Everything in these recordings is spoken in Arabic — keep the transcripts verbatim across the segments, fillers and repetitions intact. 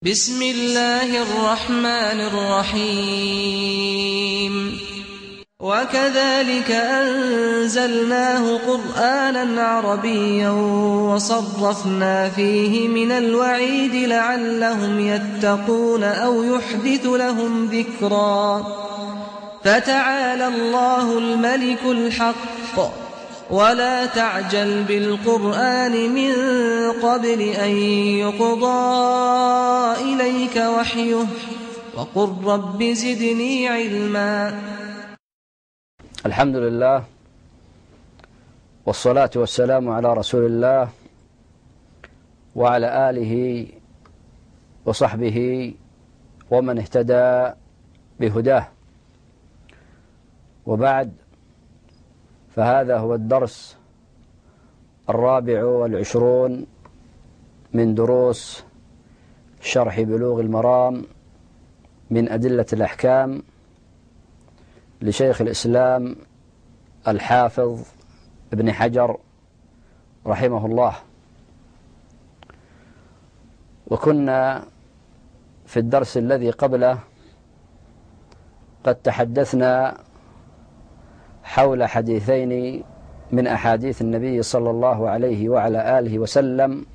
بسم الله الرحمن الرحيم وكذلك أنزلناه قرآنا عربيا وصرفنا فيه من الوعيد لعلهم يتقون أو يحدث لهم ذكرا فتعالى الله الملك الحق ولا تعجل بالقرآن من قبل أن يقضى إليك وحيه وقل رب زدني علما. الحمد لله والصلاة والسلام على رسول الله وعلى آله وصحبه ومن اهتدى بهداه، وبعد، فهذا هو الدرس الرابع والعشرون من دروس شرح بلوغ المرام من أدلة الأحكام لشيخ الإسلام الحافظ ابن حجر رحمه الله. وكنا في الدرس الذي قبله قد تحدثنا حول حديثين من أحاديث النبي صلى الله عليه وعلى آله وسلم.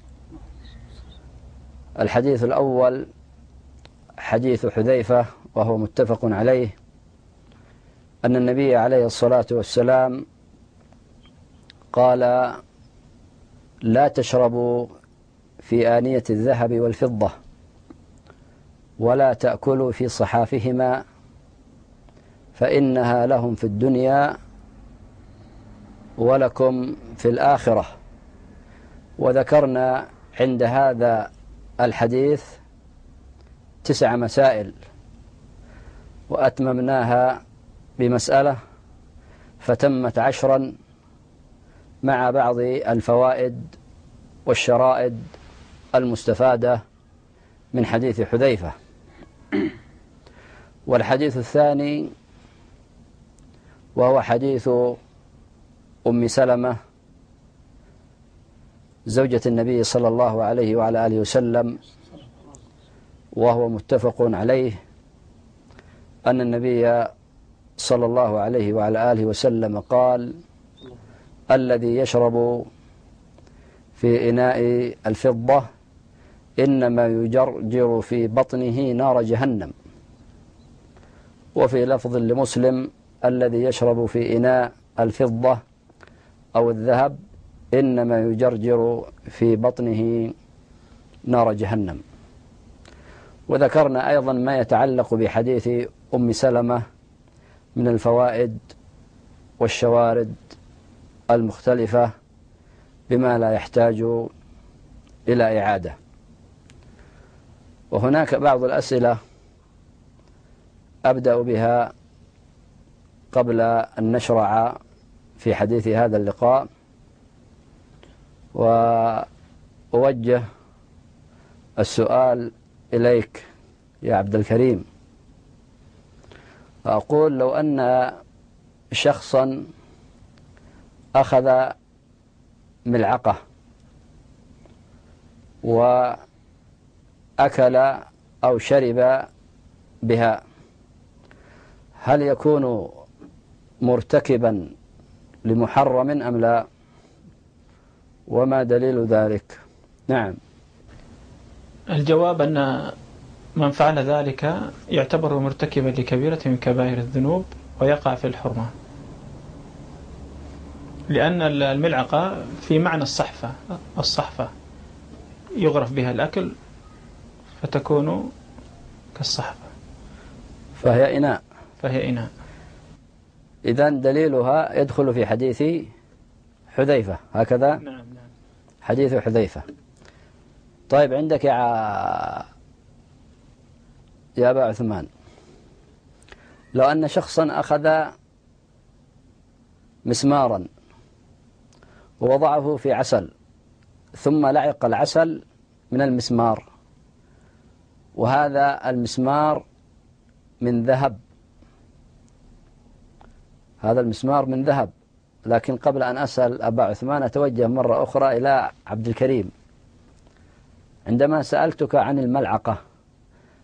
الحديث الأول حديث حذيفة، وهو متفق عليه، أن النبي عليه الصلاة والسلام قال: لا تشربوا في آنية الذهب والفضة ولا تأكلوا في صحافهما فإنها لهم في الدنيا ولكم في الآخرة. وذكرنا عند هذا الحديث تسع مسائل وأتممناها بمسألة فتمت عشرا مع بعض الفوائد والشرائد المستفادة من حديث حذيفة. والحديث الثاني وهو حديث أم سلمة زوجة النبي صلى الله عليه وعلى آله وسلم، وهو متفق عليه، أن النبي صلى الله عليه وعلى آله وسلم قال: الذي يشرب في إناء الفضة إنما يجرجر في بطنه نار جهنم. وفي لفظ لمسلم: الذي يشرب في إناء الفضة أو الذهب إنما يجرجر في بطنه نار جهنم. وذكرنا أيضا ما يتعلق بحديث أم سلمة من الفوائد والشوارد المختلفة بما لا يحتاج إلى إعادة. وهناك بعض الأسئلة أبدأ بها قبل أن نشرع في حديث هذا اللقاء، وأوجه السؤال إليك يا عبد الكريم. أقول: لو أن شخصا أخذ ملعقة وأكل أو شرب بها، هل يكون مرتكبا لمحرم أم لا؟ وما دليل ذلك؟ نعم. الجواب أن من فعل ذلك يعتبر مرتكبا لكبيرة من كبائر الذنوب ويقع في الحرمة، لأن الملعقة في معنى الصحفة الصحفة يغرف بها الأكل فتكون كالصحفة، فهي إناء فهي إناء. إذن دليلها يدخل في حديث حذيفة، هكذا؟ نعم نعم. حديث حذيفة. طيب، عندك يا يا أبا عثمان، لو أن شخصا أخذ مسمارا ووضعه في عسل ثم لعق العسل من المسمار، وهذا المسمار من ذهب، هذا المسمار من ذهب، لكن قبل أن أسأل أبا عثمان أتوجه مرة أخرى إلى عبد الكريم. عندما سألتك عن الملعقة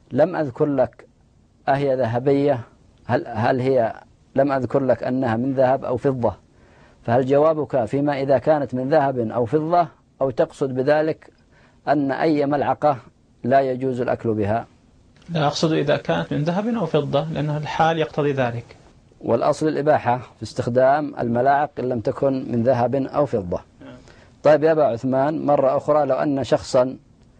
لم أذكر لك أهي ذهبية، هل, هل هي لم أذكر لك أنها من ذهب أو فضة، فهل جوابك فيما إذا كانت من ذهب أو فضة، أو تقصد بذلك أن أي ملعقة لا يجوز الأكل بها؟ لا، أقصد إذا كانت من ذهب أو فضة، لأن الحال يقتضي ذلك. والأصل الإباحة في استخدام الملاعق إن لم تكن من ذهب أو فضة. طيب يا أبا عثمان، مرة أخرى لو أن شخصا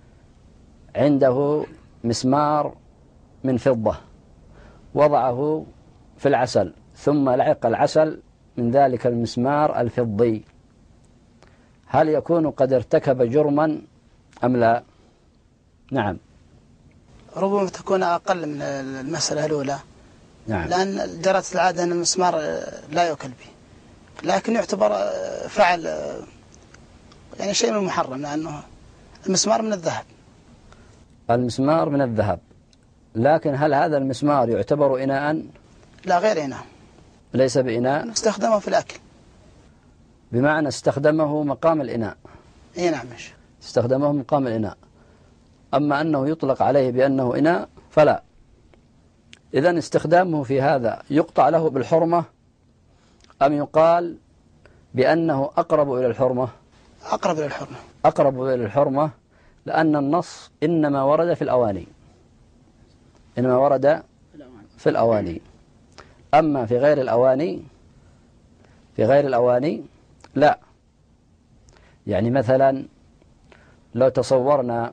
عنده مسمار من فضة وضعه في العسل ثم لعق العسل من ذلك المسمار الفضي، هل يكون قد ارتكب جرما أم لا؟ نعم. ربما تكون أقل من المسألة الأولى. نعم. لأن جرت العادة أن المسمار لا يؤكل به، لكن يعتبر فعل يعني شيء من المحرم، لأنه المسمار من الذهب. المسمار من الذهب، لكن هل هذا المسمار يعتبر إناء؟ لا، غير إناء. ليس بإناء؟ استخدمه في الأكل. بمعنى استخدمه مقام الإناء. إيه نعم. استخدمه مقام الإناء، أما أنه يطلق عليه بأنه إناء فلا. إذن استخدامه في هذا يقطع له بالحرمة أم يقال بأنه أقرب إلى الحرمة؟ أقرب إلى الحرمة. أقرب إلى الحرمة، لأن النص إنما ورد في الأواني، إنما ورد في الأواني، أما في غير الأواني في غير الأواني لا. يعني مثلا لو تصورنا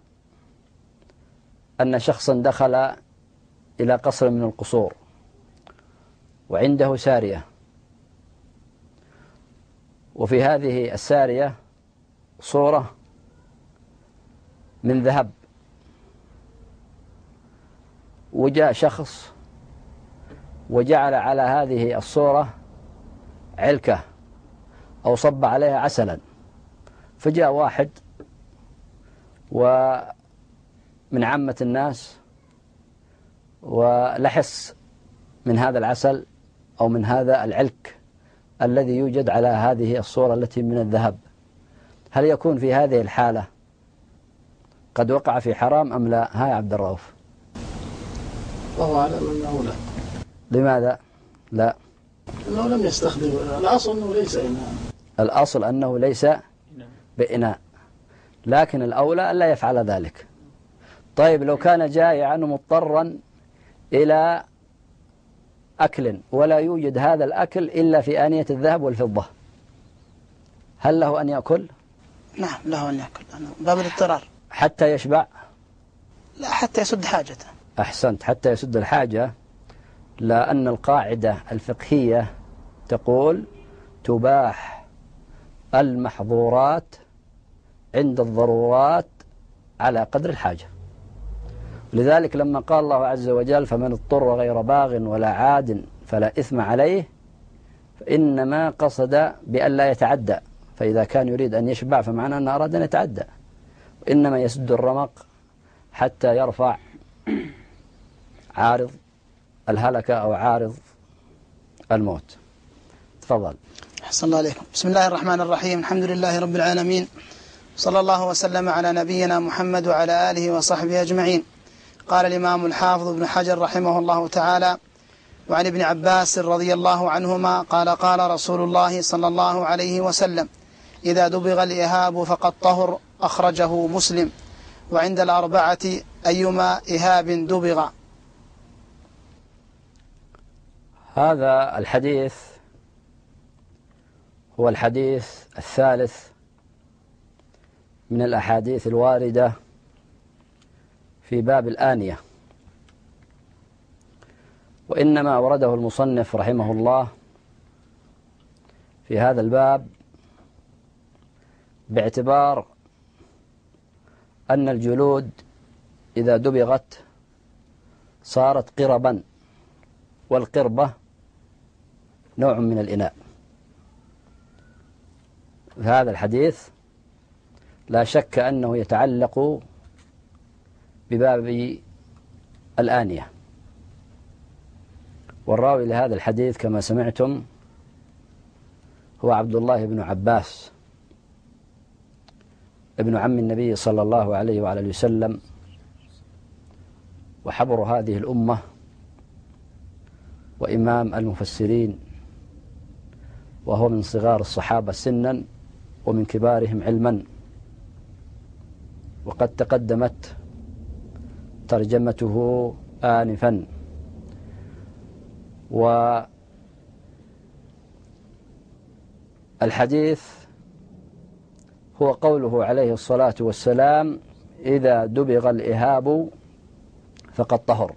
أن شخصا دخل إلى قصر من القصور وعنده سارية، وفي هذه السارية صورة من ذهب، وجاء شخص وجعل على هذه الصورة علكة أو صب عليها عسلا، فجاء واحد ومن عامة الناس ولحس من هذا العسل أو من هذا العلك الذي يوجد على هذه الصورة التي من الذهب، هل يكون في هذه الحالة قد وقع في حرام أم لا؟ ها يا عبد الرؤوف. الله أعلم أنه لا. لماذا لا؟ أنه لم يستخدم، الأصل أنه ليس إناء. الأصل أنه ليس بإناء، لكن الأولى ألا يفعل ذلك. طيب لو كان جائعا مضطرا إلى أكل ولا يوجد هذا الأكل إلا في آنية الذهب والفضة، هل له أن يأكل؟ نعم له أن يأكل، باب الاضطرار. حتى يشبع؟ لا، حتى يسد حاجته. أحسنت، حتى يسد الحاجة، لأن القاعدة الفقهية تقول تباح المحظورات عند الضرورات على قدر الحاجة. لذلك لما قال الله عز وجل فمن اضطر غير باغ ولا عاد فلا إثم عليه، فإنما قصد بأن لا يتعدى، فإذا كان يريد أن يشبع فمعنى أن أراد أن يتعدى، وإنما يسد الرمق حتى يرفع عارض الهلكة أو عارض الموت. تفضل. أحسن الله عليكم. بسم الله الرحمن الرحيم، الحمد لله رب العالمين، صلى الله وسلم على نبينا محمد وعلى آله وصحبه أجمعين. قال الإمام الحافظ ابن حجر رحمه الله تعالى: وعن ابن عباس رضي الله عنهما قال: قال رسول الله صلى الله عليه وسلم: إذا دبغ الإهاب فقد طهر. أخرجه مسلم. وعند الأربعة أيما إهاب دبغ. هذا الحديث هو الحديث الثالث من الأحاديث الواردة في باب الآنية، وإنما ورده المصنف رحمه الله في هذا الباب باعتبار أن الجلود إذا دبغت صارت قربا، والقربة نوع من الإناء. هذا الحديث لا شك أنه يتعلق بباب الآنية، والراوي لهذا الحديث كما سمعتم هو عبد الله بن عباس ابن عم النبي صلى الله عليه وعلى وسلم، وحبر هذه الأمة وإمام المفسرين، وهو من صغار الصحابة سنا ومن كبارهم علما، وقد تقدمت ترجمته آنفا. والحديث هو قوله عليه الصلاة والسلام: إذا دبغ الإهاب فقد طهر،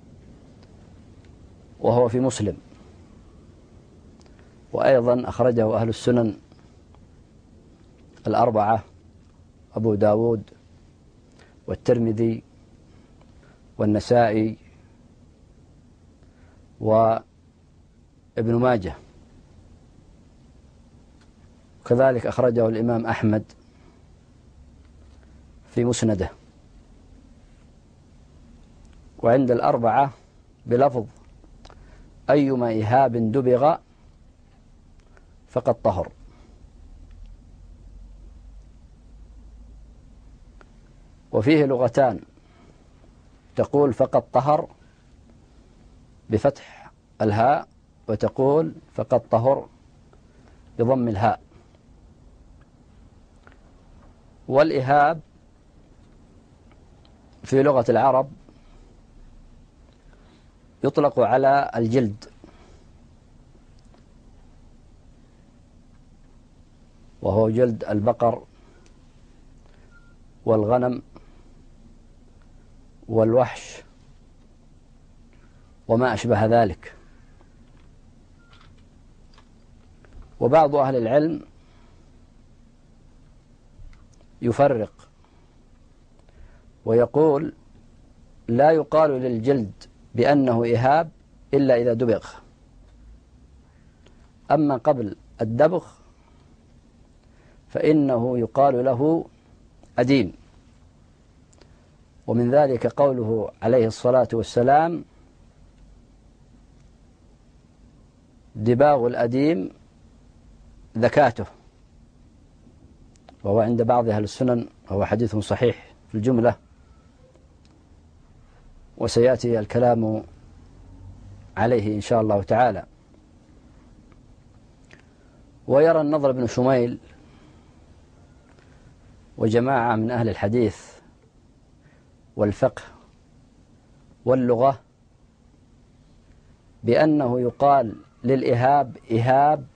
وهو في مسلم، وأيضا أخرجه أهل السنن الأربعة: أبو داود والترمذي والنسائي وابن ماجه، كذلك أخرجه الإمام أحمد في مسنده، وعند الأربعة بلفظ: أيما إهاب دبغ فقد طهر. وفيه لغتان: تقول فقد طهر بفتح الهاء، وتقول فقد طهر بضم الهاء. والإهاب في لغة العرب يطلق على الجلد، وهو جلد البقر والغنم والوحش وما أشبه ذلك. وبعض أهل العلم يفرق ويقول: لا يقال للجلد بأنه إهاب إلا إذا دبغ، أما قبل الدبغ فإنه يقال له أديم. ومن ذلك قوله عليه الصلاة والسلام: دباغ الأديم ذكاته، وهو عند بعض أهل السنن وهو حديث صحيح في الجملة، وسيأتي الكلام عليه إن شاء الله تعالى. ويرى النضر بن شميل وجماعة من أهل الحديث والفقه واللغة بأنه يقال للإهاب إهاب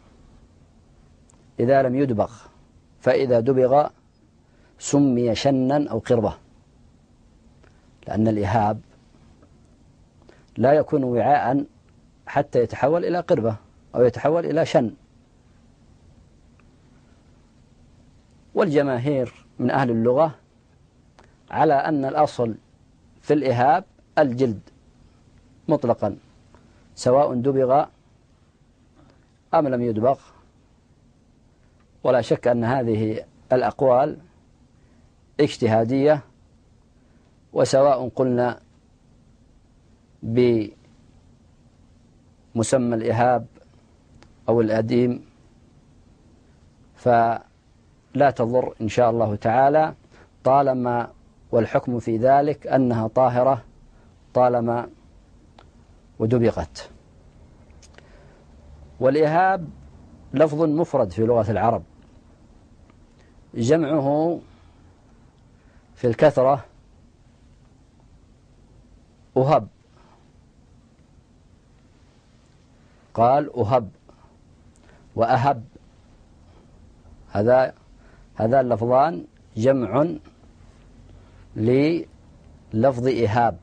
إذا لم يدبغ، فإذا دبغ سمي شنا أو قربة، لأن الإهاب لا يكون وعاء حتى يتحول إلى قربة أو يتحول إلى شن. والجماهير من أهل اللغة على أن الأصل في الإهاب الجلد مطلقا، سواء دبغ أم لم يدبغ. ولا شك أن هذه الأقوال اجتهادية، وسواء قلنا بمسمى الإهاب أو الأديم فلا تضر إن شاء الله تعالى، طالما والحكم في ذلك أنها طاهرة طالما ودبغت. والإهاب لفظ مفرد في لغة العرب، جمعه في الكثرة أهب، قال أهب وأهب، هذا هذا اللفظان جمع للفظ إهاب.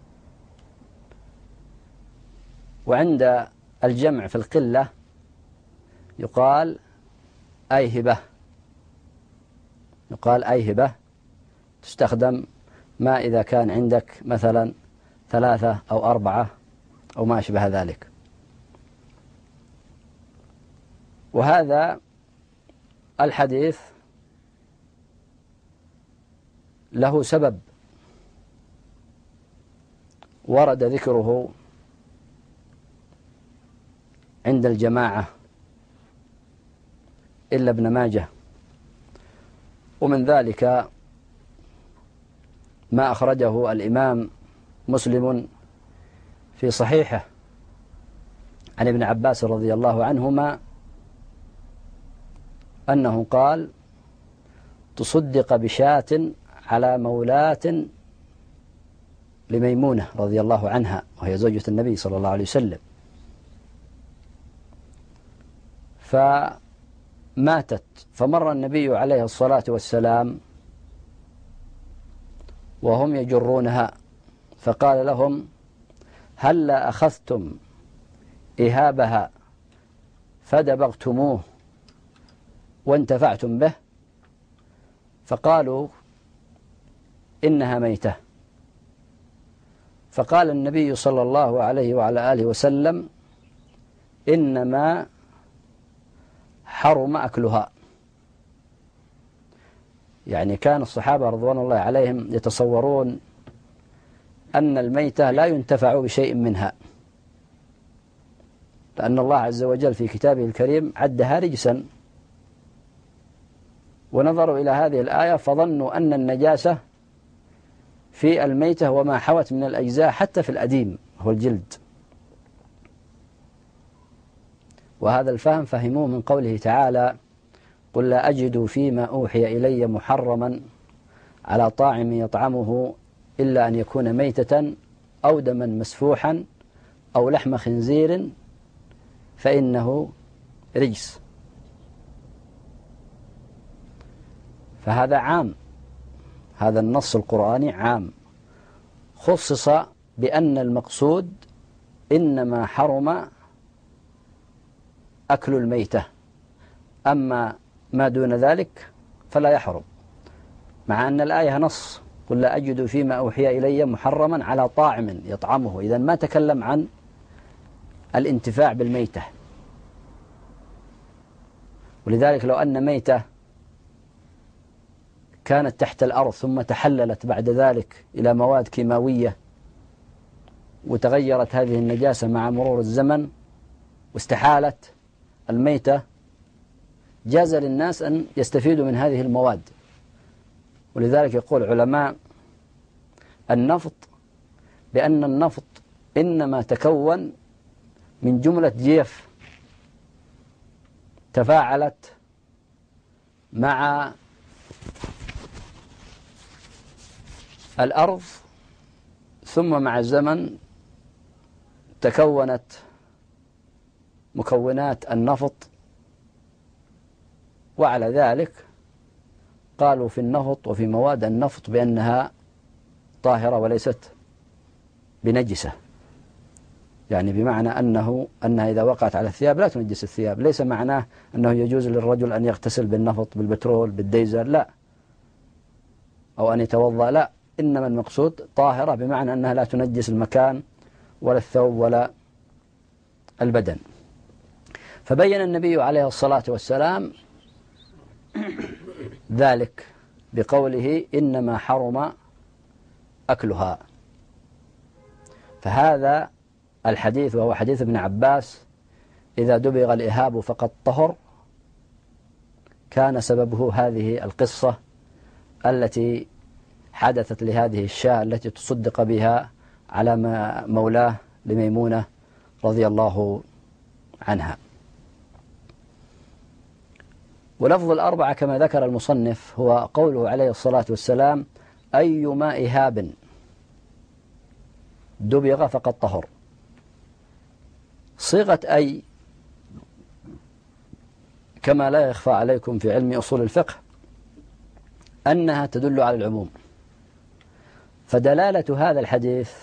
وعند الجمع في القلة يقال أيهبة، يقال أيهبة، تستخدم ما إذا كان عندك مثلا ثلاثة أو أربعة أو ما أشبه ذلك. وهذا الحديث له سبب ورد ذكره عند الجماعة إلا ابن ماجه، ومن ذلك ما أخرجه الإمام مسلم في صحيحه عن ابن عباس رضي الله عنهما أنه قال: تصدق بشاة على مولاة لميمونة رضي الله عنها وهي زوجة النبي صلى الله عليه وسلم، فماتت، فمر النبي عليه الصلاة والسلام وهم يجرونها، فقال لهم: هلا أخذتم إهابها فدبغتموه وانتفعتم به؟ فقالوا: إنها ميتة. فقال النبي صلى الله عليه وعلى آله وسلم: إنما حرم أكلها. يعني كان الصحابة رضوان الله عليهم يتصورون أن الميتة لا ينتفع بشيء منها، لأن الله عز وجل في كتابه الكريم عدها رجسا، ونظروا إلى هذه الآية فظنوا أن النجاسة في الميتة وما حوت من الأجزاء حتى في الأديم هو الجلد، وهذا الفهم فهموه من قوله تعالى: قل لا أجد فيما أوحي إلي محرما على طاعم يطعمه إلا أن يكون ميتة أو دما مسفوحا أو لحم خنزير فإنه رجس. فهذا عام، هذا النص القرآني عام، خصص بأن المقصود إنما حرم أكل الميتة، أما ما دون ذلك فلا يحرم، مع أن الآية نص: قل لا أجد فيما أوحي إلي محرما على طاعم يطعمه، إذن ما تكلم عن الانتفاع بالميتة. ولذلك لو أن ميتة كانت تحت الأرض ثم تحللت بعد ذلك إلى مواد كيماوية وتغيرت هذه النجاسة مع مرور الزمن واستحالت الميتة، جاز للناس أن يستفيدوا من هذه المواد. ولذلك يقول علماء النفط بأن النفط إنما تكون من جملة جيف تفاعلت مع الأرض، ثم مع الزمن تكونت مكونات النفط، وعلى ذلك قالوا في النفط وفي مواد النفط بأنها طاهرة وليست بنجسة، يعني بمعنى أنه أنها إذا وقعت على الثياب لا تنجس الثياب، ليس معناه أنه يجوز للرجل أن يغتسل بالنفط بالبترول بالديزل، لا، أو أن يتوضأ، لا، إنما المقصود طاهرة بمعنى أنها لا تنجس المكان ولا الثوب ولا البدن. فبين النبي عليه الصلاة والسلام ذلك بقوله: إنما حرم أكلها. فهذا الحديث وهو حديث ابن عباس: إذا دبغ الإهاب فقد طهر، كان سببه هذه القصة التي حدثت لهذه الشاة التي تصدق بها على مولاه لميمونة رضي الله عنها. ولفظ الأربعة كما ذكر المصنف هو قوله عليه الصلاة والسلام: أيما إهاب دبغ فقد طهر. صيغة أي كما لا يخفى عليكم في علم أصول الفقه أنها تدل على العموم، فدلالة هذا الحديث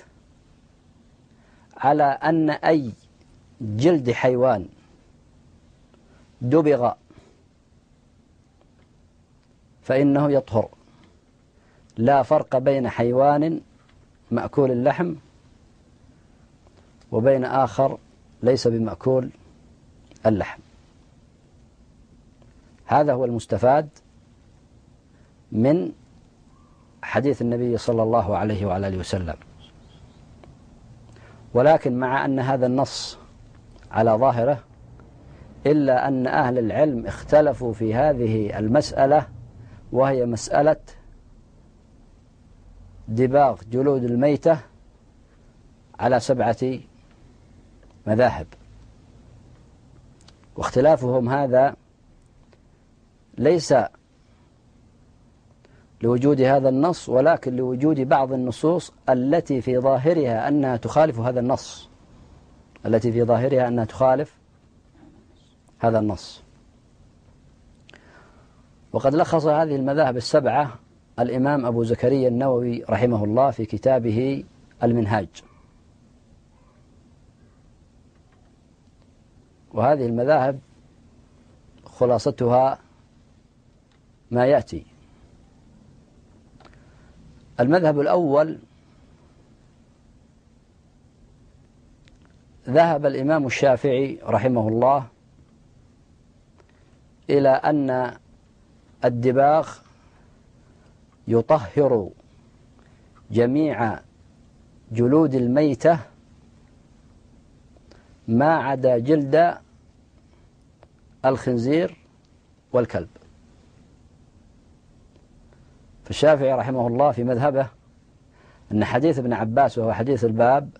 على أن أي جلد حيوان دبغ فإنه يطهر، لا فرق بين حيوان مأكول اللحم وبين آخر ليس بمأكول اللحم. هذا هو المستفاد من حديث النبي صلى الله عليه وعلى آله وسلم. ولكن مع أن هذا النص على ظاهره، إلا أن أهل العلم اختلفوا في هذه المسألة، وهي مسألة دباغ جلود الميتة على سبعة مذاهب، واختلافهم هذا ليس لوجود هذا النص، ولكن لوجود بعض النصوص التي في ظاهرها أنها تخالف هذا النص التي في ظاهرها أنها تخالف هذا النص. وقد لخص هذه المذاهب السبعة الإمام أبو زكريا النووي رحمه الله في كتابه المنهاج. وهذه المذاهب خلاصتها ما يأتي. المذهب الأول ذهب الإمام الشافعي رحمه الله إلى أن الدباغ يطهر جميع جلود الميتة ما عدا جلد الخنزير والكلب. فالشافعي رحمه الله في مذهبه أن حديث ابن عباس وهو حديث الباب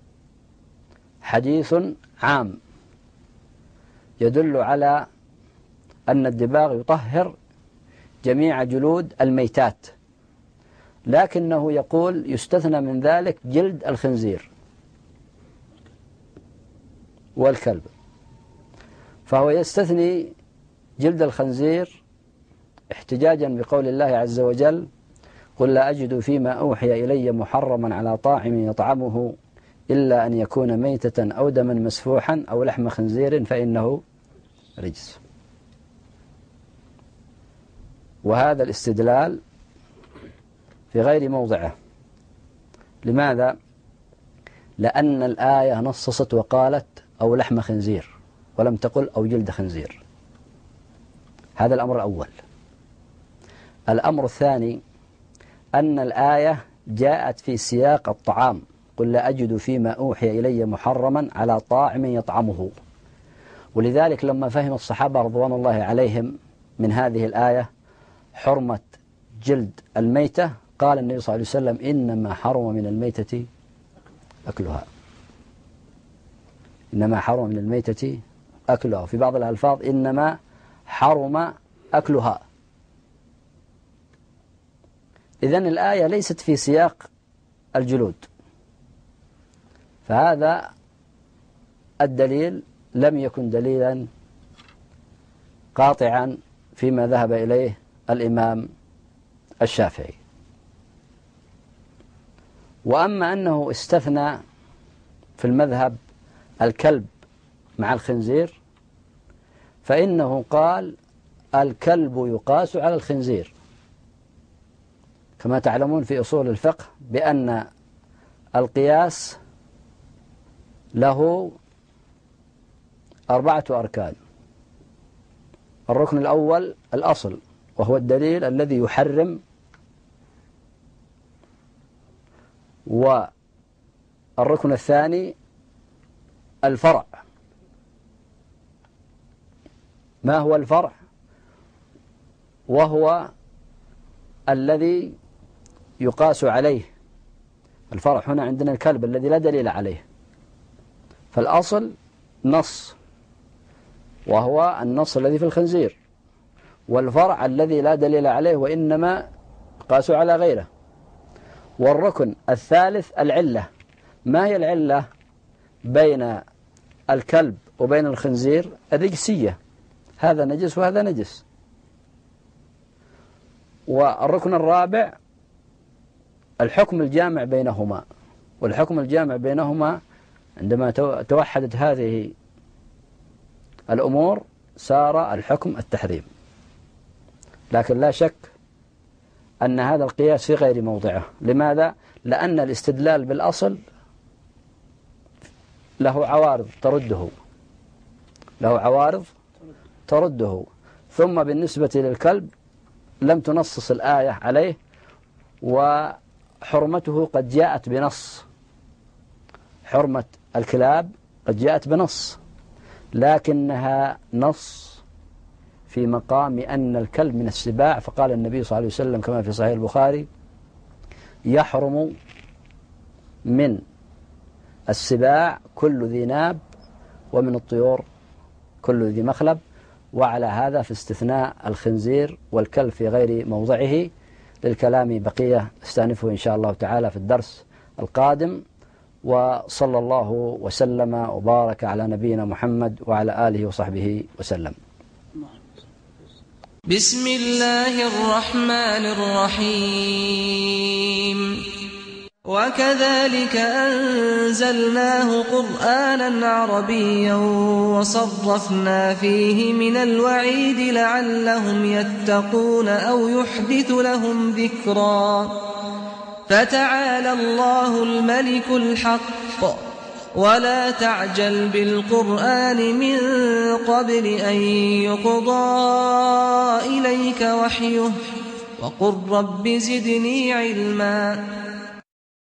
حديث عام يدل على أن الدباغ يطهر جميع جلود الميتات، لكنه يقول يستثنى من ذلك جلد الخنزير والكلب. فهو يستثني جلد الخنزير احتجاجا بقول الله عز وجل: قل لا أجد فيما أوحي إلي محرما على طاعم يطعمه إلا أن يكون ميتة أو دما مسفوحا أو لحم خنزير فإنه رجس. وهذا الاستدلال في غير موضعه. لماذا؟ لأن الآية نصصت وقالت أو لحم خنزير، ولم تقل أو جلد خنزير. هذا الأمر الأول. الأمر الثاني أن الآية جاءت في سياق الطعام: قل لا أجد فيما أوحي إلي محرما على طاعم يطعمه. ولذلك لما فهم الصحابة رضوان الله عليهم من هذه الآية حرمة جلد الميتة، قال النبي صلى الله عليه وسلم: إنما حرم من الميتة أكلها. إنما حرم من الميتة أكلها. في بعض الألفاظ إنما حرم أكلها. إذن الآية ليست في سياق الجلود، فهذا الدليل لم يكن دليلا قاطعا فيما ذهب إليه الإمام الشافعي. وأما أنه استثنى في المذهب الكلب مع الخنزير، فإنه قال الكلب يقاس على الخنزير، كما تعلمون في أصول الفقه بأن القياس له أربعة أركان. الركن الأول الأصل، وهو الدليل الذي يحرم، والركن الثاني الفرع. ما هو الفرع؟ وهو الذي يقاس عليه. الفرع هنا عندنا الكلب الذي لا دليل عليه. فالأصل نص، وهو النص الذي في الخنزير، والفرع الذي لا دليل عليه وإنما قاسوا على غيره. والركن الثالث العلة. ما هي العلة بين الكلب وبين الخنزير؟ الرجسية، هذا نجس وهذا نجس. والركن الرابع الحكم الجامع بينهما. والحكم الجامع بينهما عندما توحدت هذه الأمور صار الحكم التحريم. لكن لا شك أن هذا القياس في غير موضعه. لماذا؟ لأن الاستدلال بالأصل له عوارض ترده له عوارض ترده ثم بالنسبة للكلب لم تنصص الآية عليه، وحرمته قد جاءت بنص. حرمة الكلاب قد جاءت بنص، لكنها نص في مقام أن الكلب من السباع، فقال النبي صلى الله عليه وسلم كما في صحيح البخاري: يحرم من السباع كل ذي ناب، ومن الطيور كل ذي مخلب. وعلى هذا في استثناء الخنزير والكلب في غير موضعه. للكلام بقية استأنفه إن شاء الله تعالى في الدرس القادم. وصلى الله وسلم وبارك على نبينا محمد وعلى آله وصحبه وسلم. بسم الله الرحمن الرحيم. وكذلك أنزلناه قرآنا عربيا وصرفنا فيه من الوعيد لعلهم يتقون أو يحدث لهم ذكرا. فتعالى الله الملك الحق، ولا تعجل بالقرآن من قبل أن يقضى إليك وحيه، وقل رب زدني علما.